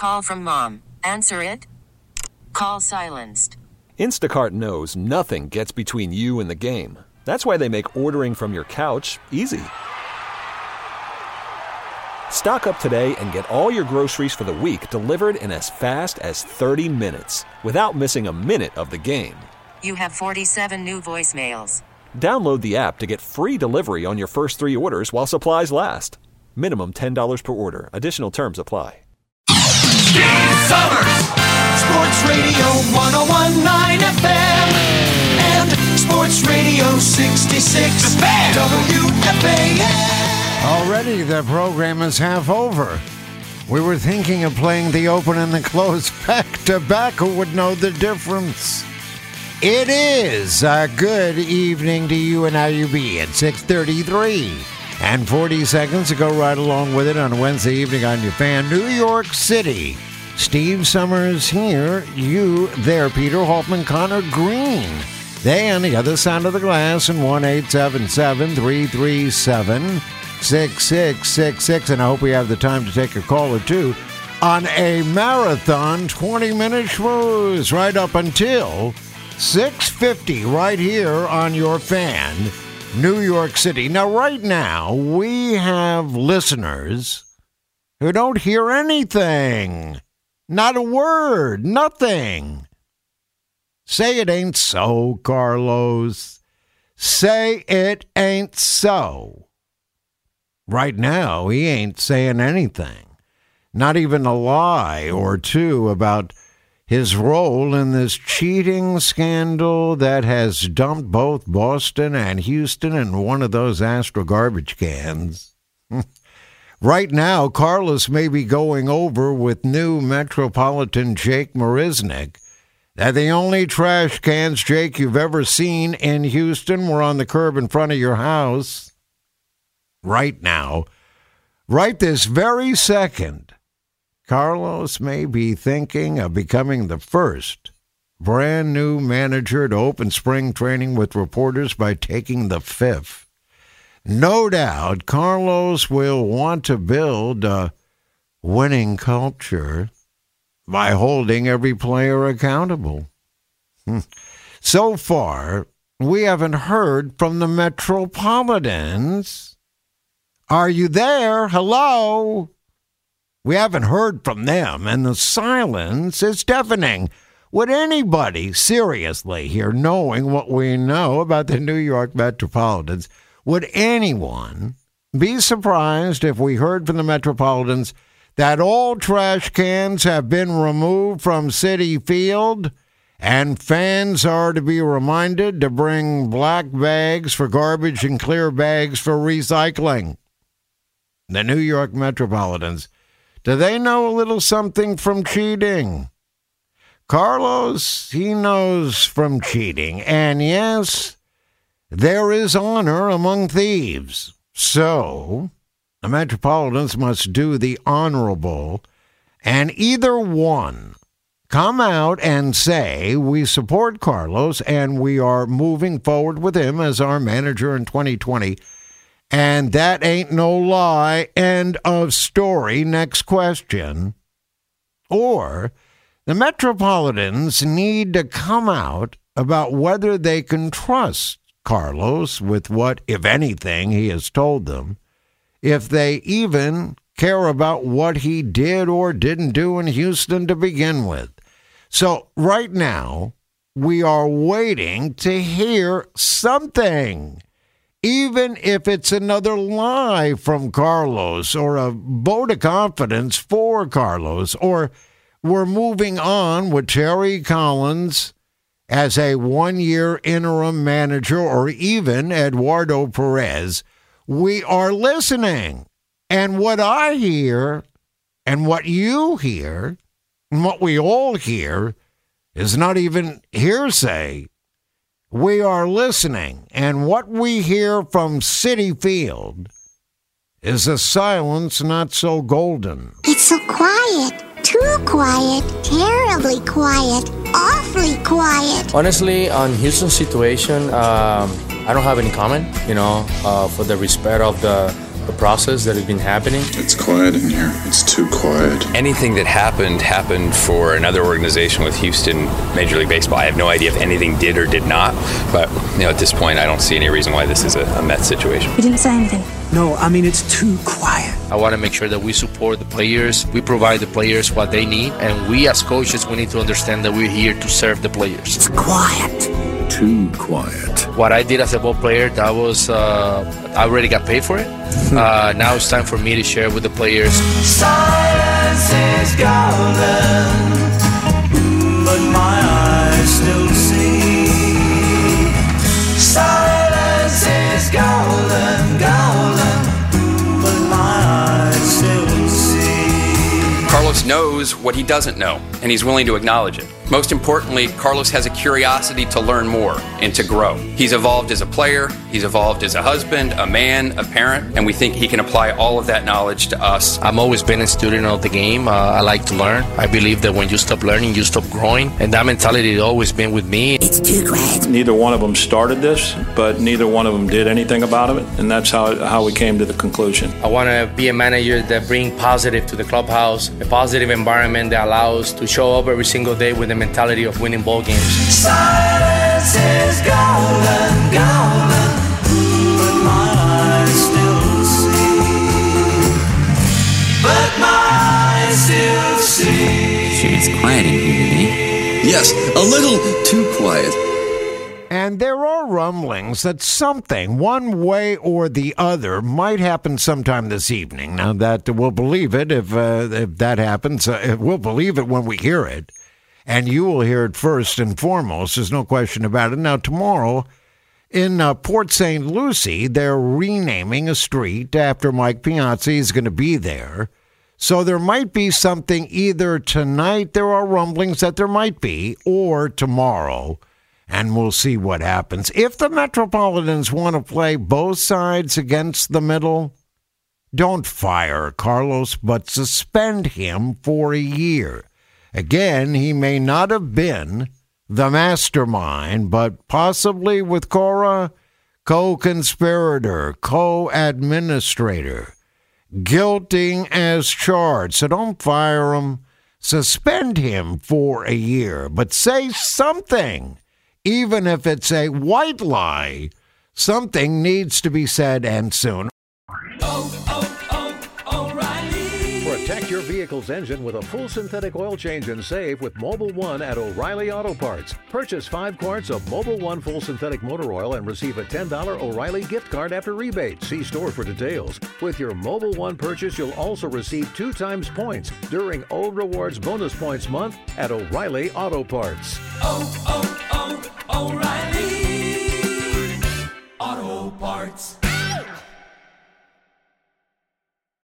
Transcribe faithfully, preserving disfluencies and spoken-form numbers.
call from mom. Answer it. Call silenced. Instacart knows nothing gets between you and the game. That's why they make ordering from your couch easy. Stock up today and get all your groceries for the week delivered in as fast as thirty minutes without missing a minute of the game. You have forty-seven new voicemails. Download the app to get free delivery on your first three orders while supplies last. Minimum ten dollars per order. Additional terms apply. Steve Summers, Sports Radio one oh one point nine F M and Sports Radio sixty-six W F A N. Already the program is half over. We were thinking of playing the open and the close back to back. Who would know the difference? It is a good evening to you and how you be at six thirty-three and forty seconds to go right along with it on a Wednesday evening on your fan. New York City. Steve Summers here, you there, Peter Hoffman, Connor Green. They on the other side of the glass in one eight seven seven, three three seven, six six six six. And I hope we have the time to take a call or two on a marathon twenty-minute schmooze right up until six fifty right here on your fan, New York City. Now, right now, we have listeners who don't hear anything. Not a word. Nothing. Say it ain't so, Carlos. Say it ain't so. Right now, he ain't saying anything. Not even a lie or two about his role in this cheating scandal that has dumped both Boston and Houston in one of those Astro garbage cans. Right now, Carlos may be going over with new Metropolitan Jake Marisnick that the only trash cans, Jake, you've ever seen in Houston were on the curb in front of your house. Right now, right this very second, Carlos may be thinking of becoming the first brand new manager to open spring training with reporters by taking the fifth. No doubt, Carlos will want to build a winning culture by holding every player accountable. So far, we haven't heard from the Metropolitans. Are you there? Hello? We haven't heard from them, and the silence is deafening. Would anybody seriously here, knowing what we know about the New York Metropolitans, would anyone be surprised if we heard from the Metropolitans that all trash cans have been removed from Citi Field and fans are to be reminded to bring black bags for garbage and clear bags for recycling? The New York Metropolitans, do they know a little something from cheating? Carlos, he knows from cheating. And yes, there is honor among thieves. So, the Metropolitans must do the honorable and either one come out and say, we support Carlos and we are moving forward with him as our manager in twenty twenty. And that ain't no lie. End of story. Next question. Or the Metropolitans need to come out about whether they can trust Carlos with what, if anything, he has told them, if they even care about what he did or didn't do in Houston to begin with. So right now, we are waiting to hear something. Even if it's another lie from Carlos or a vote of confidence for Carlos, or we're moving on with Terry Collins as a one-year interim manager, or even Eduardo Perez, we are listening. And what I hear and what you hear and what we all hear is not even hearsay. We are listening, and what we hear from Citi Field is a silence not so golden. It's so quiet, too quiet, terribly quiet, awfully quiet. Honestly, on Houston's situation, um, I don't have any comment, you know, uh, for the respect of the a process that has been happening. It's quiet in here. It's too quiet. Anything that happened happened for another organization with Houston Major League Baseball. I have no idea if anything did or did not, but you know, at this point, I don't see any reason why this is a, a Mets situation. You didn't say anything. No, I mean, it's too quiet. I want to make sure that we support the players, we provide the players what they need, and we as coaches, we need to understand that we're here to serve the players. It's quiet. Too quiet. What I did as a ball player, that was, uh, I already got paid for it. uh, now it's time for me to share with the players. Silence is golden, but my eyes still see. Silence is golden, golden, but my eyes still see. Carlos knows what he doesn't know, and he's willing to acknowledge it. Most importantly, Carlos has a curiosity to learn more and to grow. He's evolved as a player, he's evolved as a husband, a man, a parent, and we think he can apply all of that knowledge to us. I've always been a student of the game. Uh, I like to learn. I believe that when you stop learning, you stop growing, and that mentality has always been with me. It's too quiet. Neither one of them started this, but neither one of them did anything about it, and that's how, how we came to the conclusion. I want to be a manager that brings positive to the clubhouse, a positive environment that allows us to show up every single day with a mentality of winning ball games. Silence is golden, golden, but my eyes still see. But my eyes still see. Sure, it's quiet in here today. Yes, a little too quiet. And there are rumblings that something, one way or the other, might happen sometime this evening. Now, that we'll believe it if, uh, if that happens. Uh, we'll believe it when we hear it. And you will hear it first and foremost. There's no question about it. Now, tomorrow in uh, Port Saint Lucie, they're renaming a street after Mike Piazzi is going to be there. So there might be something either tonight, there are rumblings that there might be, or tomorrow. And we'll see what happens. If the Metropolitans want to play both sides against the middle, don't fire Carlos, but suspend him for a year. Again, he may not have been the mastermind, but possibly with Cora, co-conspirator, co-administrator, guilting as charged. So don't fire him. Suspend him for a year, but say something. Even if it's a white lie, something needs to be said, and soon. Oh, oh, oh, O'Reilly. Protect your vehicle's engine with a full synthetic oil change and save with Mobil one at O'Reilly Auto Parts. Purchase five quarts of Mobil one full synthetic motor oil and receive a ten dollars O'Reilly gift card after rebate. See store for details. With your Mobil one purchase, you'll also receive two times points during O Rewards Bonus Points Month at O'Reilly Auto Parts. Oh, oh, oh, O'Reilly.